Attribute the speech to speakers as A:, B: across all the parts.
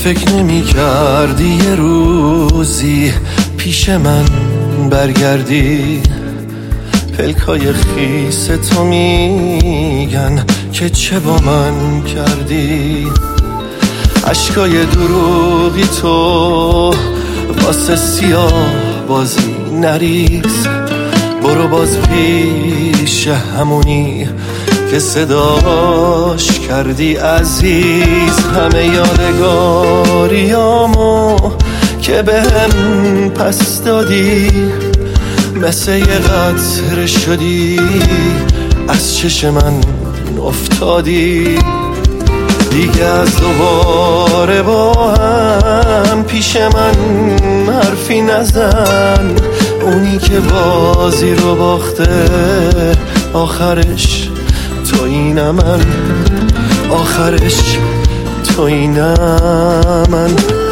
A: فکر نمی کردی یه روزی پیش من برگردی؟ پلکای خیس تو میگن که چه با من کردی؟ عشقای دروغی تو واسه سیاه بازی نریز. برو باز پیش همونی که صداش کردی عزیز. همه یادگاریامو که بهم پس دادی مثل یه قطره شدی از چش من افتادی. دیگه از دوباره با هم پیش من حرفی نزن. اونی که بازی رو باخته آخرش تویی من، آخرش تویی من.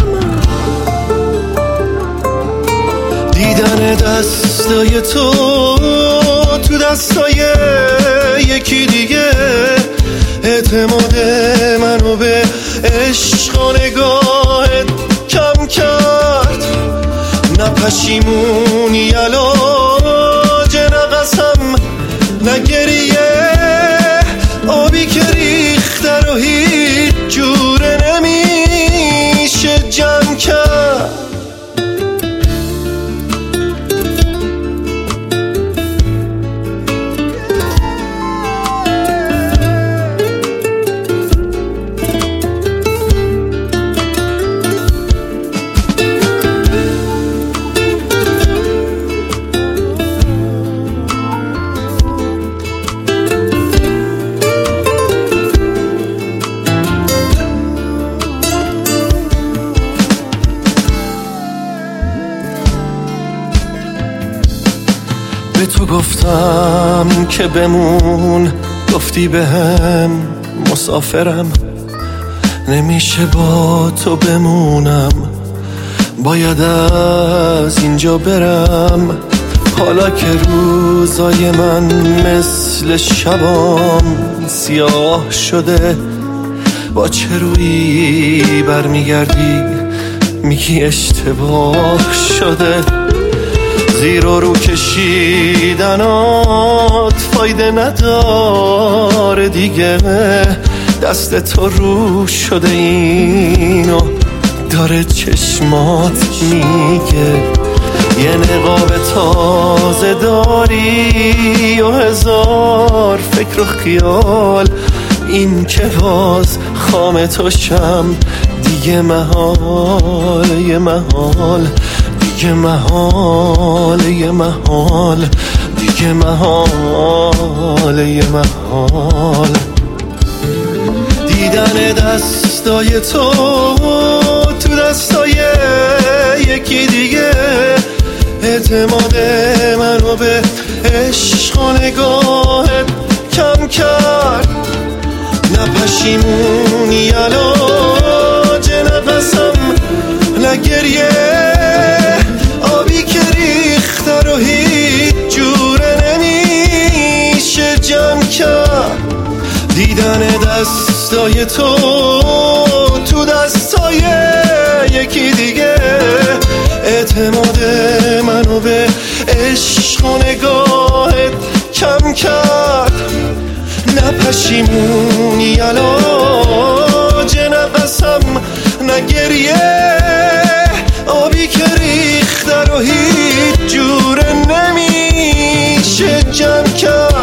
A: دیدن دستای تو دستای یکی دیگه اعتماد منو به عشق و نگاهت کم کرد. نه پشیمونی علاج نه قسم نه گریه، آبی که ریخته رو هیچ جوره نمیشه جمع کرد. به تو گفتم که بمون، گفتی بهم مسافرم. نمیشه با تو بمونم، باید از اینجا برم. حالا که روزای من مثل شبام سیاه شده، با چه رویی برمیگردی میگی اشتباه شده؟ زیر و رو کشیدنات فایده نداره دیگه. دست تو رو شده اینو داره چشمات میگه. یه نقاب تازه داری و هزار فکر و خیال. این که باز خام توشم دیگه محال، یه محال دیگه محال، یه محال دیگه محال، یه محال. دیدن دستای تو دستای یکی دیگه اعتماد منو به عشق و نگاهت کم کرد. نه پشیمونی علاج نه قسم نه گریه، آبی که ریخته رو هیچ جوره نمیشه جمع کرد. دیدن دستای تو دستای یکی دیگه اعتماد منو به عشق و نگاهت کم کرد. نه پشیمونی علاج نه قسم نه گریه، آبی که ریخته رو هیچ جوره نمیشه جمع کرد.